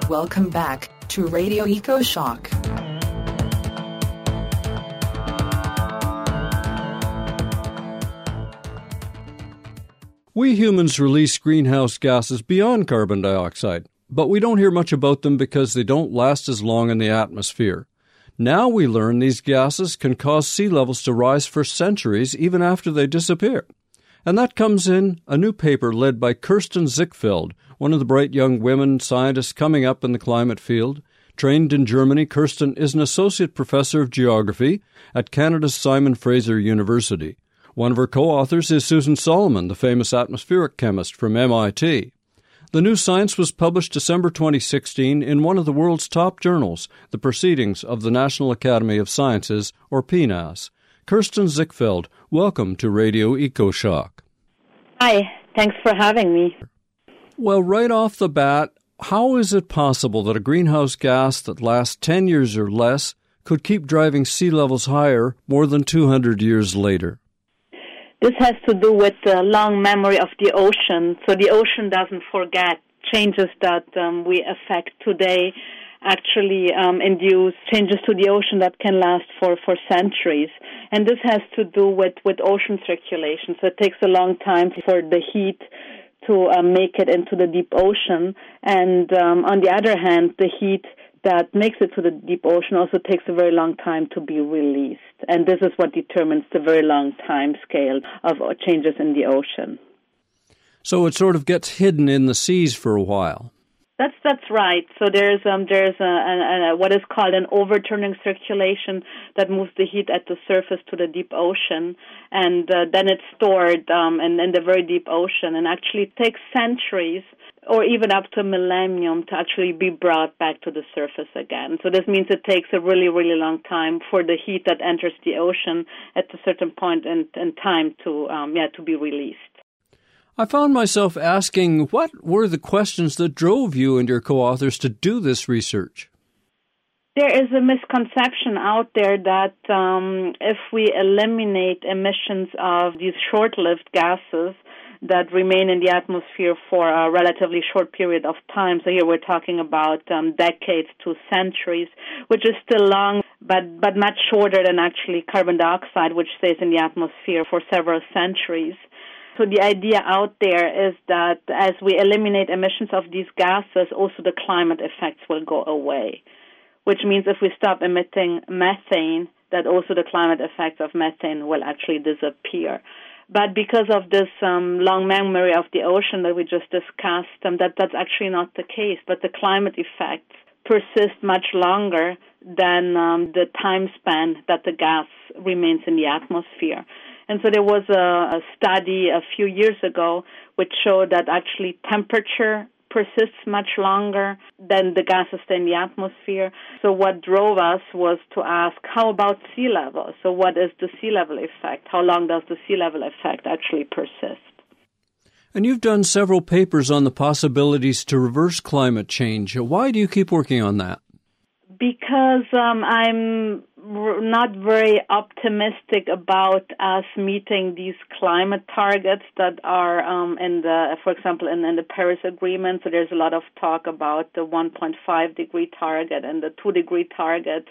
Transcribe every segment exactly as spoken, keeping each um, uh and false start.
welcome back to Radio EcoShock. We humans release greenhouse gases beyond carbon dioxide, but we don't hear much about them because they don't last as long in the atmosphere. Now we learn these gases can cause sea levels to rise for centuries even after they disappear. And that comes in a new paper led by Kirsten Zichfeld, one of the bright young women scientists coming up in the climate field. Trained in Germany, Kirsten is an associate professor of geography at Canada's Simon Fraser University. One of her co-authors is Susan Solomon, the famous atmospheric chemist from M I T. The new science was published December twenty sixteen in one of the world's top journals, the Proceedings of the National Academy of Sciences, or P N A S. Kirsten Zichfeld, welcome to Radio EcoShock. Hi, thanks for having me. Well, right off the bat, how is it possible that a greenhouse gas that lasts ten years or less could keep driving sea levels higher more than two hundred years later? This has to do with the long memory of the ocean. So the ocean doesn't forget. Changes that um, we affect today actually um, induce changes to the ocean that can last for, for centuries. And this has to do with, with ocean circulation. So it takes a long time for the heat to uh, make it into the deep ocean. And um, on the other hand, the heat that makes it to the deep ocean also takes a very long time to be released. And this is what determines the very long time scale of changes in the ocean. So it sort of gets hidden in the seas for a while. That's that's right. So there's um there's a, a, a what is called an overturning circulation that moves the heat at the surface to the deep ocean, and uh, then it's stored um in, in the very deep ocean, and actually it takes centuries or even up to a millennium to actually be brought back to the surface again. So this means it takes a really, really long time for the heat that enters the ocean at a certain point in, in time to um, yeah to be released. I found myself asking, what were the questions that drove you and your co-authors to do this research? There is a misconception out there that um, if we eliminate emissions of these short-lived gases that remain in the atmosphere for a relatively short period of time, so here we're talking about um, decades to centuries, which is still long, but, but much shorter than actually carbon dioxide, which stays in the atmosphere for several centuries. So the idea out there is that as we eliminate emissions of these gases, also the climate effects will go away, which means if we stop emitting methane, that also the climate effects of methane will actually disappear. But because of this um, long memory of the ocean that we just discussed, um, that that's actually not the case. But the climate effects persist much longer than um, the time span that the gas remains in the atmosphere. And so there was a, a study a few years ago which showed that actually temperature persists much longer than the gases stay in the atmosphere. So what drove us was to ask, how about sea level? So what is the sea level effect? How long does the sea level effect actually persist? And you've done several papers on the possibilities to reverse climate change. Why do you keep working on that? Because um, I'm not very optimistic about us meeting these climate targets that are um, in the, for example, in, in the Paris Agreement. So there's a lot of talk about the one point five degree target and the two degree target.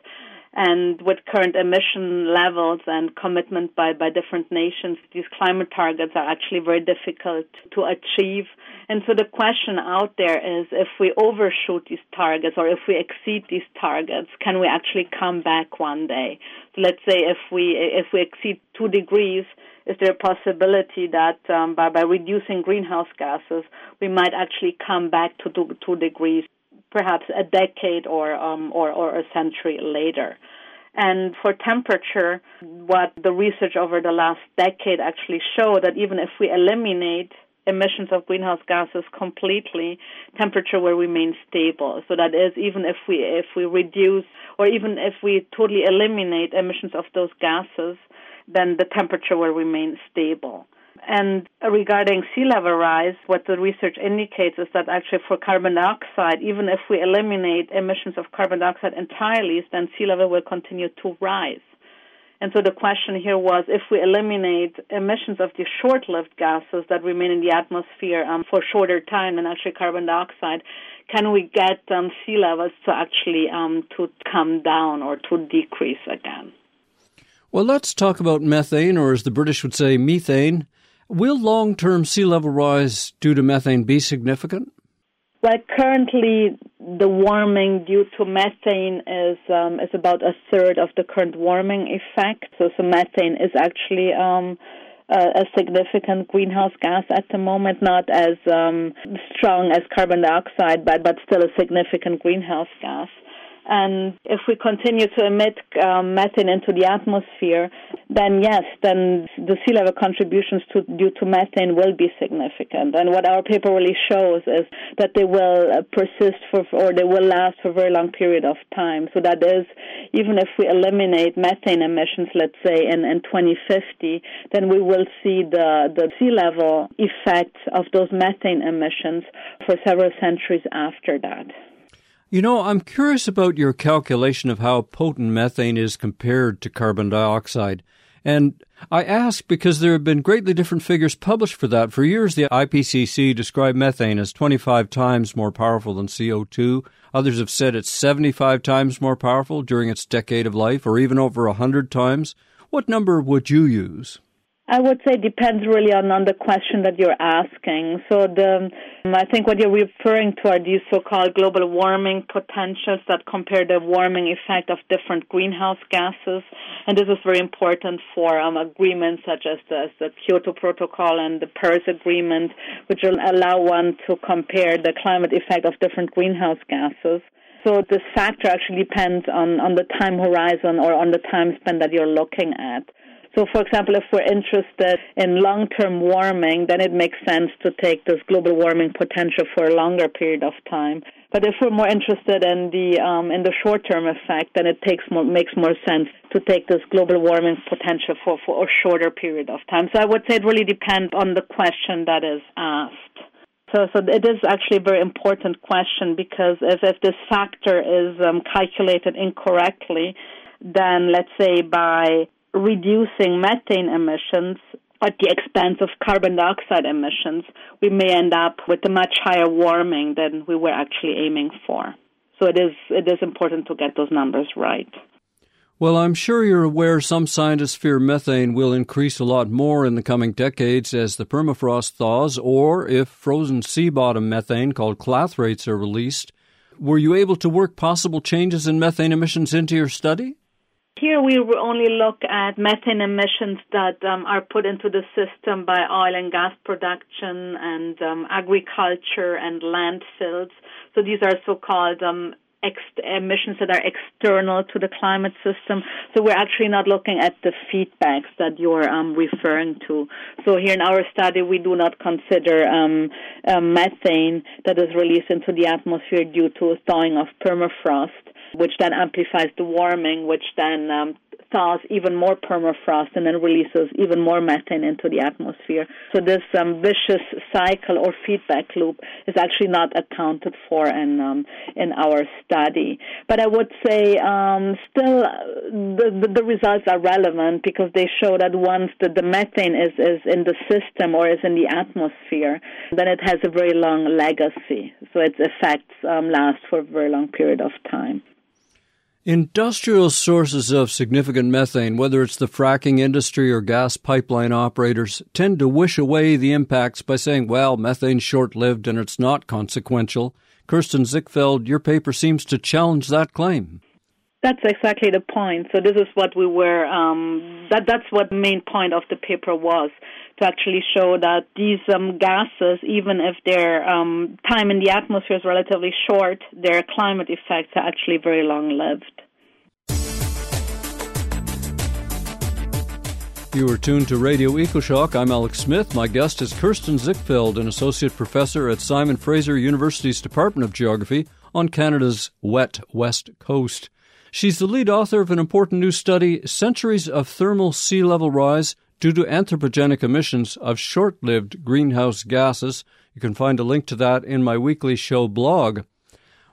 And with current emission levels and commitment by, by different nations, these climate targets are actually very difficult to achieve. And so the question out there is, if we overshoot these targets or if we exceed these targets, can we actually come back one day? So let's say if we if we exceed two degrees, is there a possibility that um, by, by reducing greenhouse gases, we might actually come back to two, two degrees? Perhaps a decade or, um, or or a century later. And for temperature, what the research over the last decade actually showed that even if we eliminate emissions of greenhouse gases completely, temperature will remain stable. So that is, even if we if we reduce or even if we totally eliminate emissions of those gases, then the temperature will remain stable. And regarding sea level rise, what the research indicates is that actually for carbon dioxide, even if we eliminate emissions of carbon dioxide entirely, then sea level will continue to rise. And so the question here was, if we eliminate emissions of the short-lived gases that remain in the atmosphere um, for shorter time than actually carbon dioxide, can we get um, sea levels to actually um, to come down or to decrease again? Well, let's talk about methane, or as the British would say, methane. Will long-term sea level rise due to methane be significant? Well, currently the warming due to methane is um, is about a third of the current warming effect. So, so methane is actually um, a, a significant greenhouse gas at the moment, not as um, strong as carbon dioxide, but, but still a significant greenhouse gas. And if we continue to emit um, methane into the atmosphere, then yes, then the sea level contributions to, due to methane will be significant. And what our paper really shows is that they will uh, persist for, or they will last for a very long period of time. So that is, even if we eliminate methane emissions, let's say in, in twenty fifty, then we will see the, the sea level effects of those methane emissions for several centuries after that. You know, I'm curious about your calculation of how potent methane is compared to carbon dioxide. And I ask because there have been greatly different figures published for that. For years, the I P C C described methane as twenty-five times more powerful than C O two. Others have said it's seventy-five times more powerful during its decade of life, or even over one hundred times. What number would you use? I would say it depends really on, on the question that you're asking. So the um, I think what you're referring to are these so-called global warming potentials that compare the warming effect of different greenhouse gases. And this is very important for um, agreements such as the, the Kyoto Protocol and the Paris Agreement, which will allow one to compare the climate effect of different greenhouse gases. So this factor actually depends on, on the time horizon or on the time span that you're looking at. So, for example, if we're interested in long-term warming, then it makes sense to take this global warming potential for a longer period of time. But if we're more interested in the um, in the short-term effect, then it takes more, makes more sense to take this global warming potential for, for a shorter period of time. So I would say it really depends on the question that is asked. So, so it is actually a very important question, because if, if this factor is um, calculated incorrectly, then let's say by reducing methane emissions at the expense of carbon dioxide emissions, we may end up with a much higher warming than we were actually aiming for. So it is it is important to get those numbers right. Well, I'm sure you're aware some scientists fear methane will increase a lot more in the coming decades as the permafrost thaws, or if frozen sea bottom methane, called clathrate, are released. Were you able to work possible changes in methane emissions into your study? Here we only look at methane emissions that um, are put into the system by oil and gas production and um, agriculture and landfills. So these are so-called um, ex- emissions that are external to the climate system. So we're actually not looking at the feedbacks that you're um, referring to. So here in our study, we do not consider um, uh, methane that is released into the atmosphere due to thawing of permafrost, which then amplifies the warming, which then um, thaws even more permafrost and then releases even more methane into the atmosphere. So this um, vicious cycle or feedback loop is actually not accounted for in um, in our study. But I would say um, still the, the the results are relevant, because they show that once the, the methane is, is in the system or is in the atmosphere, then it has a very long legacy. So its effects um, last for a very long period of time. Industrial sources of significant methane, whether it's the fracking industry or gas pipeline operators, tend to wish away the impacts by saying, well, methane's short-lived and it's not consequential. Kirsten Zickfeld, your paper seems to challenge that claim. That's exactly the point. So this is what we were, um, that that's what the main point of the paper was, to actually show that these um, gases, even if their um, time in the atmosphere is relatively short, their climate effects are actually very long-lived. You are tuned to Radio EcoShock. I'm Alex Smith. My guest is Kirsten Zickfeld, an associate professor at Simon Fraser University's Department of Geography on Canada's wet west coast. She's the lead author of an important new study, Centuries of Thermal Sea Level Rise Due to Anthropogenic Emissions of Short-Lived Greenhouse Gases. You can find a link to that in my weekly show blog.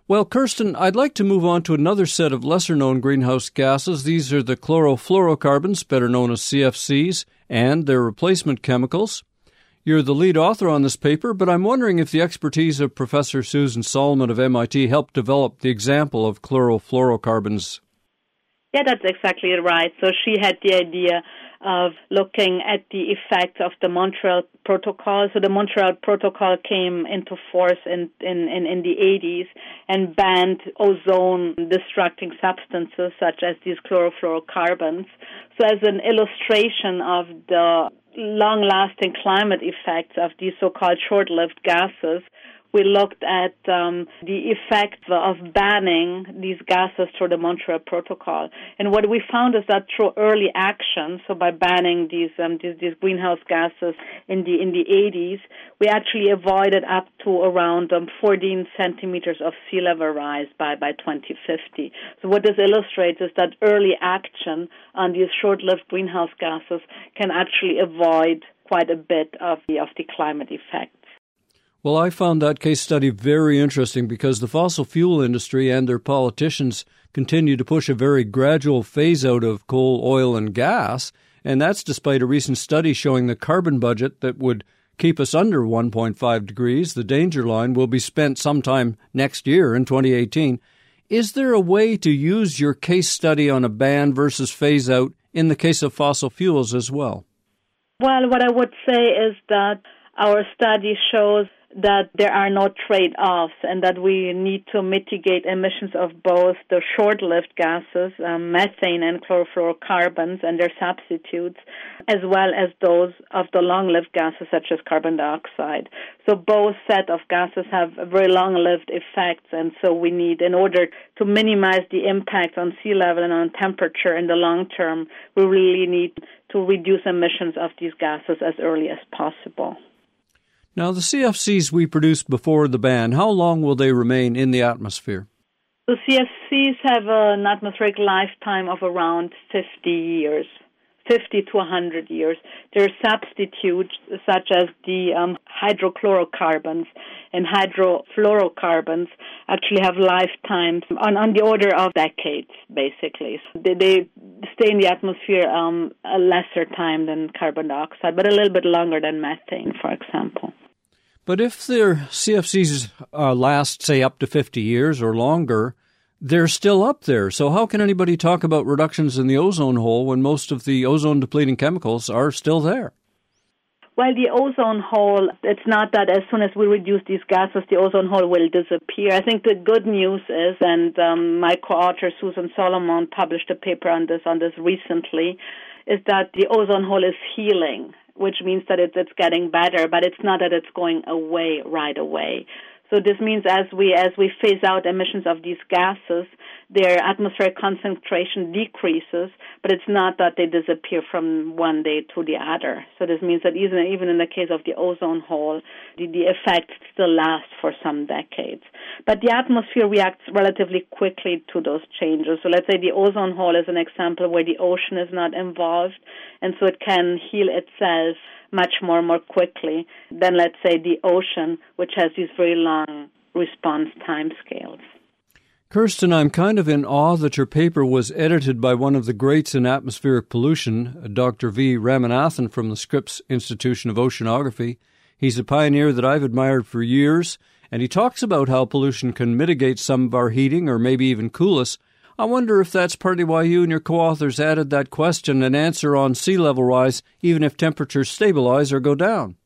Well, Kirsten, I'd like to move on to another set of lesser-known greenhouse gases. These are the chlorofluorocarbons, better known as C F Cs, and their replacement chemicals. You're the lead author on this paper, but I'm wondering if the expertise of Professor Susan Solomon of M I T helped develop the example of chlorofluorocarbons. Yeah, that's exactly right. So she had the idea of looking at the effects of the Montreal Protocol. So the Montreal Protocol came into force in, in, in, in the eighties and banned ozone-destructing substances such as these chlorofluorocarbons. So as an illustration of the long-lasting climate effects of these so-called short-lived gases, we looked at um, the effect of banning these gases through the Montreal Protocol. And what we found is that through early action, so by banning these um, these, these greenhouse gases in the in the eighties, we actually avoided up to around um, fourteen centimeters of sea level rise by, by twenty fifty. So what this illustrates is that early action on these short-lived greenhouse gases can actually avoid quite a bit of the of the climate effects. Well, I found that case study very interesting because the fossil fuel industry and their politicians continue to push a very gradual phase-out of coal, oil, and gas, and that's despite a recent study showing the carbon budget that would keep us under one point five degrees, the danger line, will be spent sometime next year in twenty eighteen. Is there a way to use your case study on a ban versus phase-out in the case of fossil fuels as well? Well, what I would say is that our study shows that there are no trade-offs and that we need to mitigate emissions of both the short-lived gases, um, methane and chlorofluorocarbons and their substitutes, as well as those of the long-lived gases such as carbon dioxide. So both set of gases have very long-lived effects, and so we need, in order to minimize the impact on sea level and on temperature in the long term, we really need to reduce emissions of these gases as early as possible. Now, the C F Cs we produced before the ban, how long will they remain in the atmosphere? The C F Cs have an atmospheric lifetime of around fifty years, fifty to one hundred years. There are substitutes such as the um, hydrochlorocarbons and hydrofluorocarbons actually have lifetimes on, on the order of decades, basically. They, they stay in the atmosphere um, a lesser time than carbon dioxide, but a little bit longer than methane, for example. But if their C F Cs uh, last, say, up to fifty years or longer, they're still up there. So how can anybody talk about reductions in the ozone hole when most of the ozone-depleting chemicals are still there? Well, the ozone hole, it's not that as soon as we reduce these gases, the ozone hole will disappear. I think the good news is, and um, my co-author Susan Solomon published a paper on this on this recently, is that the ozone hole is healing, which means that it's, it's getting better, but it's not that it's going away right away. So this means as we as we phase out emissions of these gases, their atmospheric concentration decreases, but it's not that they disappear from one day to the other. So this means that even even in the case of the ozone hole, the, the effect still lasts for some decades. But the atmosphere reacts relatively quickly to those changes. So let's say the ozone hole is an example where the ocean is not involved, and so it can heal itself much more more quickly than, let's say, the ocean, which has these very long response time scales. Kirsten, I'm kind of in awe that your paper was edited by one of the greats in atmospheric pollution, Doctor V. Ramanathan from the Scripps Institution of Oceanography. He's a pioneer that I've admired for years, and he talks about how pollution can mitigate some of our heating or maybe even cool us. I wonder if that's partly why you and your co-authors added that question and answer on sea level rise, even if temperatures stabilize or go down.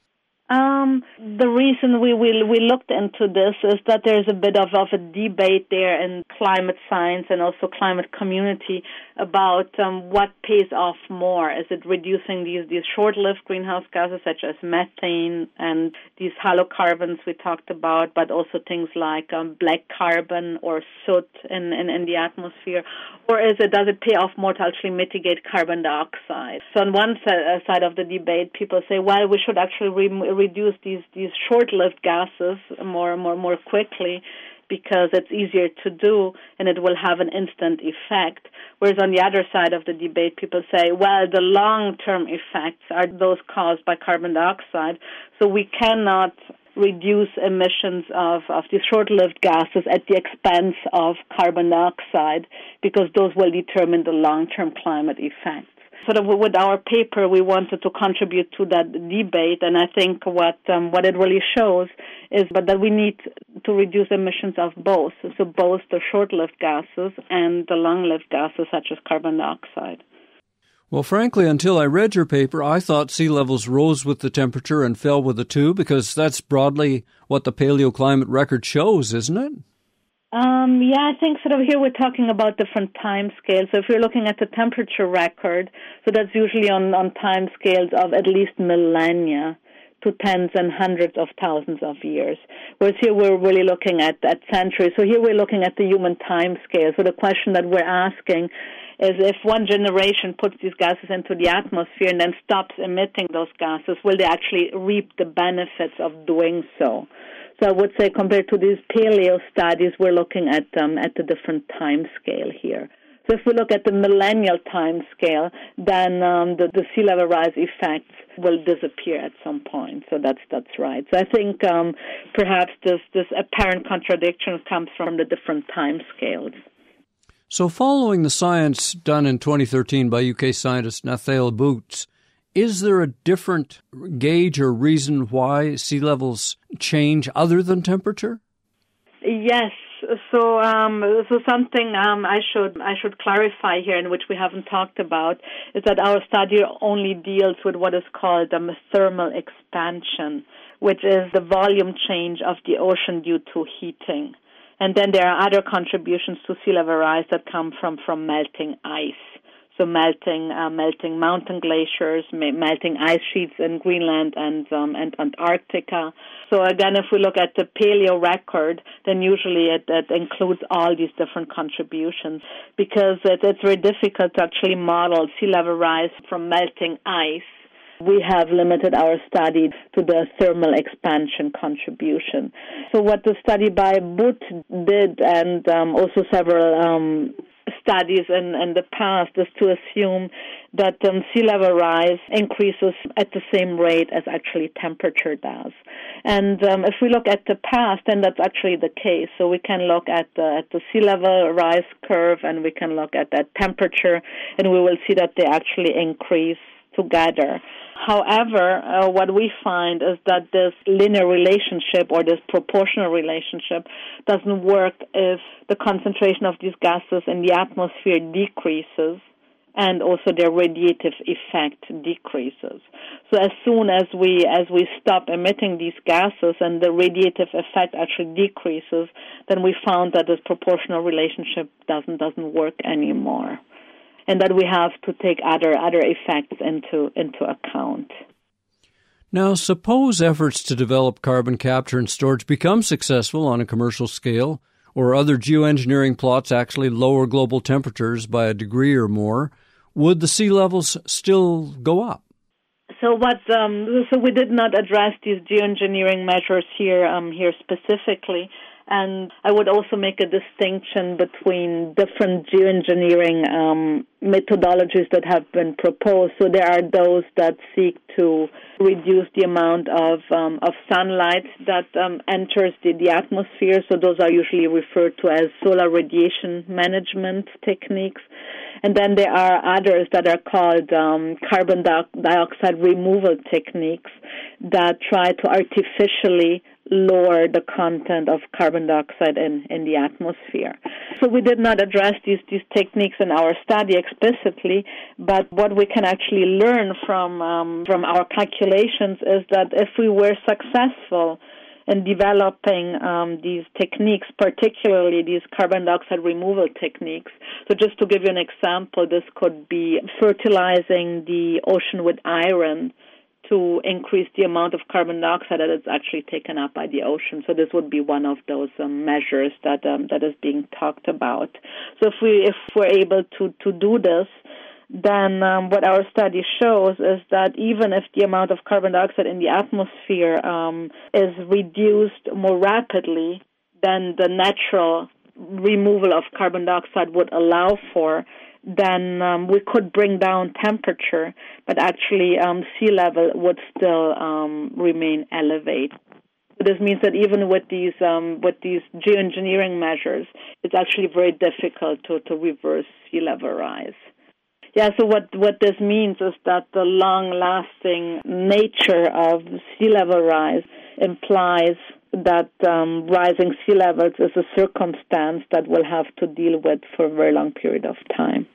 Um, the reason we, we we looked into this is that there's a bit of, of a debate there in climate science and also climate community about um, what pays off more. Is it reducing these, these short-lived greenhouse gases such as methane and these halocarbons we talked about, but also things like um, black carbon or soot in, in, in the atmosphere? Or is it, does it pay off more to actually mitigate carbon dioxide? So on one side of the debate, people say, well, we should actually re- reduce these, these short-lived gases more, more, more quickly because it's easier to do and it will have an instant effect. Whereas on the other side of the debate, people say, well, the long-term effects are those caused by carbon dioxide, so we cannot reduce emissions of, of these short-lived gases at the expense of carbon dioxide, because those will determine the long-term climate effects. Sort of with our paper, we wanted to contribute to that debate, and I think what um, what it really shows is but that we need to reduce emissions of both, so both the short-lived gases and the long-lived gases such as carbon dioxide. Well, frankly, until I read your paper, I thought sea levels rose with the temperature and fell with it too, because that's broadly what the paleoclimate record shows, isn't it? Um, yeah, I think sort of here we're talking about different time scales. So if you're looking at the temperature record, so that's usually on, on time scales of at least millennia to tens and hundreds of thousands of years. Whereas here we're really looking at, at centuries. So here we're looking at the human time scale. So the question that we're asking is if one generation puts these gases into the atmosphere and then stops emitting those gases, will they actually reap the benefits of doing so? So I would say compared to these paleo studies, we're looking at um, at the different time scale here. So if we look at the millennial time scale, then um, the, the sea level rise effects will disappear at some point. So that's that's right. So I think um, perhaps this, this apparent contradiction comes from the different time scales. So following the science done in twenty thirteen by U K scientist Nathaniel Boots, is there a different gauge or reason why sea levels change other than temperature? Yes. So, um, so something um, I should I should clarify here, in which we haven't talked about, is that our study only deals with what is called um, thermal expansion, which is the volume change of the ocean due to heating. And then there are other contributions to sea level rise that come from, from melting ice. So melting uh, melting mountain glaciers, melting ice sheets in Greenland and um, and Antarctica. So again, if we look at the paleo record, then usually it, it includes all these different contributions, because it, it's very difficult to actually model sea level rise from melting ice. We have limited our study to the thermal expansion contribution. So what the study by Boot did, and um, also several um, studies in, in the past, is to assume that um, sea level rise increases at the same rate as actually temperature does. And um, if we look at the past, then that's actually the case. So we can look at the, at the sea level rise curve, and we can look at that temperature, and we will see that they actually increase together. However, uh, what we find is that this linear relationship or this proportional relationship doesn't work if the concentration of these gases in the atmosphere decreases and also their radiative effect decreases. So as soon as we as we stop emitting these gases and the radiative effect actually decreases, then we found that this proportional relationship doesn't doesn't work anymore, and that we have to take other other effects into into account. Now, suppose efforts to develop carbon capture and storage become successful on a commercial scale, or other geoengineering plots actually lower global temperatures by a degree or more, would the sea levels still go up? So what? Um, so we did not address these geoengineering measures here um, here specifically. And I would also make a distinction between different geoengineering um, methodologies that have been proposed. So there are those that seek to reduce the amount of um, of sunlight that um, enters the, the atmosphere. So those are usually referred to as solar radiation management techniques. And then there are others that are called um, carbon dioxide removal techniques that try to artificially lower the content of carbon dioxide in, in the atmosphere. So we did not address these, these techniques in our study explicitly, but what we can actually learn from um, from our calculations is that if we were successful in developing um, these techniques, particularly these carbon dioxide removal techniques. So just to give you an example, this could be fertilizing the ocean with iron to increase the amount of carbon dioxide that is actually taken up by the ocean. So this would be one of those um, measures that um, that is being talked about. So if we if we're able to, to do this, then um, what our study shows is that even if the amount of carbon dioxide in the atmosphere um, is reduced more rapidly than the natural removal of carbon dioxide would allow for, then um, we could bring down temperature, but actually um, sea level would still um, remain elevated. This means that even with these um, with these geoengineering measures, it's actually very difficult to, to reverse sea level rise. Yeah, so what, what this means is that the long-lasting nature of sea level rise implies that um, rising sea levels is a circumstance that we'll have to deal with for a very long period of time.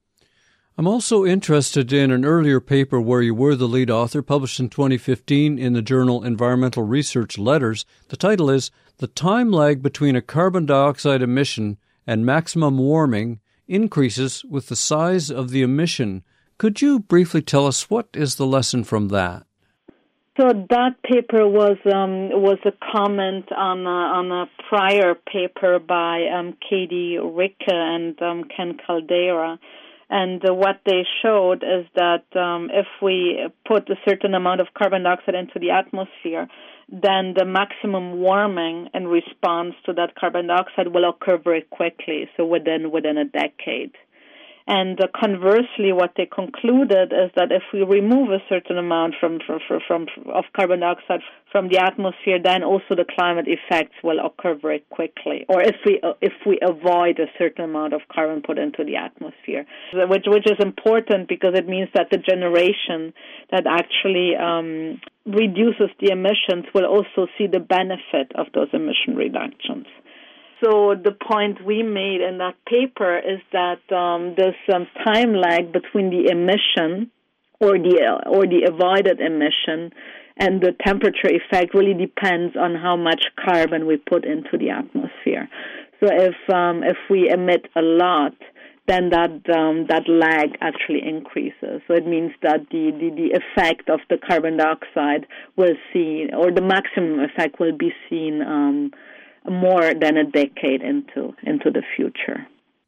I'm also interested in an earlier paper where you were the lead author, published in twenty fifteen in the journal Environmental Research Letters. The title is The Time Lag Between a Carbon Dioxide Emission and Maximum Warming Increases with the Size of the Emission. Could you briefly tell us what is the lesson from that? So that paper was um, was a comment on a, on a prior paper by um, Katie Ricke and um, Ken Caldera. And uh, what they showed is that um, if we put a certain amount of carbon dioxide into the atmosphere, then the maximum warming in response to that carbon dioxide will occur very quickly, so within within a decade. And uh, conversely, what they concluded is that if we remove a certain amount from, from, from, from of carbon dioxide from the atmosphere, then also the climate effects will occur very quickly. Or if we uh, if we avoid a certain amount of carbon put into the atmosphere, which which is important because it means that the generation that actually um, reduces the emissions will also see the benefit of those emission reductions. So the point we made in that paper is that um, this um, time lag between the emission or the uh, or the avoided emission and the temperature effect really depends on how much carbon we put into the atmosphere. So if um, if we emit a lot, then that um, that lag actually increases. So it means that the, the, the effect of the carbon dioxide will see, or the maximum effect will be seen um, more than a decade into into the future.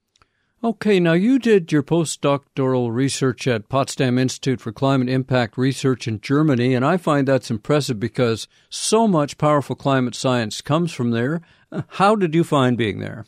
Okay, now you did your postdoctoral research at Potsdam Institute for Climate Impact Research in Germany, and I find that's impressive because so much powerful climate science comes from there. How did you find being there?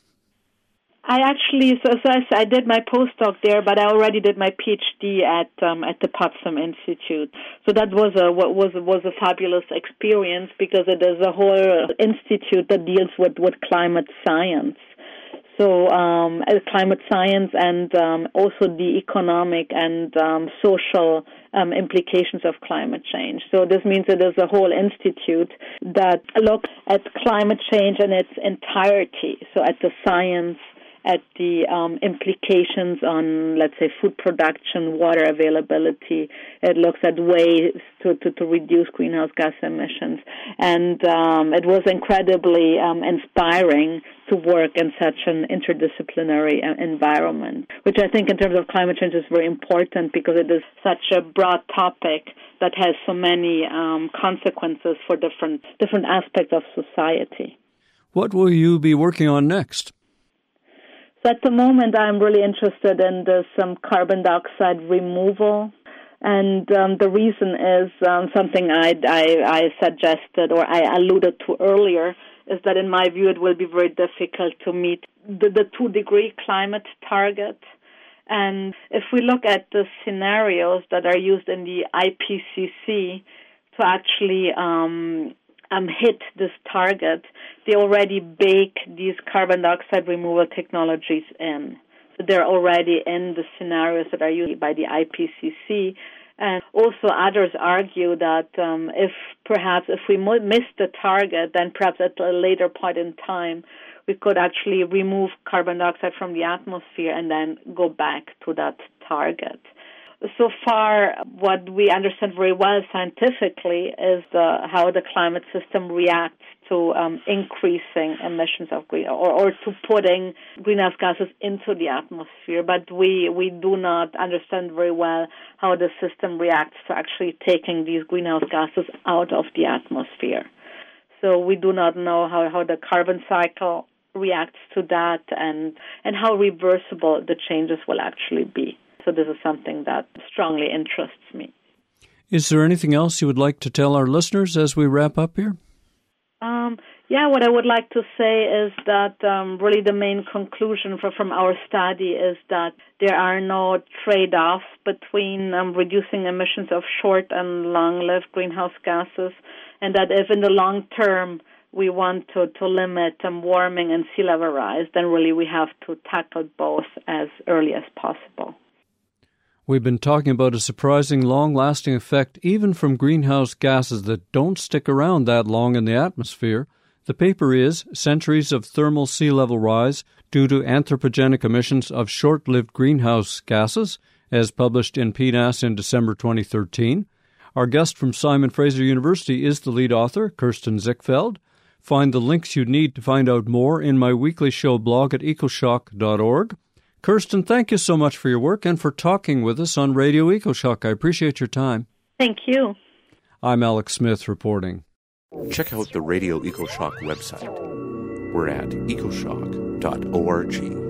I actually, so, so I, I did my postdoc there, but I already did my PhD at um, at the Potsdam Institute. So that was a what was was a fabulous experience because it is a whole institute that deals with, with climate science. So um, climate science and um, also the economic and um, social um, implications of climate change. So this means it is a whole institute that looks at climate change in its entirety, so at the science, at the um, implications on, let's say, food production, water availability. It looks at ways to, to, to reduce greenhouse gas emissions. And um, it was incredibly um, inspiring to work in such an interdisciplinary uh, environment, which I think in terms of climate change is very important because it is such a broad topic that has so many um, consequences for different different aspects of society. What will you be working on next? So at the moment, I'm really interested in this um, carbon dioxide removal. And um, the reason is um, something I, I, I suggested or I alluded to earlier, is that in my view it will be very difficult to meet the, the two-degree climate target. And if we look at the scenarios that are used in the I P C C to actually um, um, hit this target, they already bake these carbon dioxide removal technologies in. So they're already in the scenarios that are used by the I P C C. And also others argue that um, if perhaps if we miss the target, then perhaps at a later point in time, we could actually remove carbon dioxide from the atmosphere and then go back to that target. So far, what we understand very well scientifically is the, how the climate system reacts to um, increasing emissions of green or, or to putting greenhouse gases into the atmosphere. But we, we do not understand very well how the system reacts to actually taking these greenhouse gases out of the atmosphere. So we do not know how, how the carbon cycle reacts to that and, and how reversible the changes will actually be. So this is something that strongly interests me. Is there anything else you would like to tell our listeners as we wrap up here? Um, yeah, what I would like to say is that um, really the main conclusion for, from our study is that there are no trade-offs between um, reducing emissions of short and long-lived greenhouse gases and that if in the long term we want to, to limit um, warming and sea level rise, then really we have to tackle both as early as possible. We've been talking about a surprising long-lasting effect even from greenhouse gases that don't stick around that long in the atmosphere. The paper is Centuries of Thermal Sea Level Rise Due to Anthropogenic Emissions of Short-Lived Greenhouse Gases, as published in P N A S in December twenty thirteen. Our guest from Simon Fraser University is the lead author, Kirsten Zickfeld. Find the links you need to find out more in my weekly show blog at ecoshock dot org. Kirsten, thank you so much for your work and for talking with us on Radio EcoShock. I appreciate your time. Thank you. I'm Alex Smith reporting. Check out the Radio EcoShock website. We're at ecoshock dot org.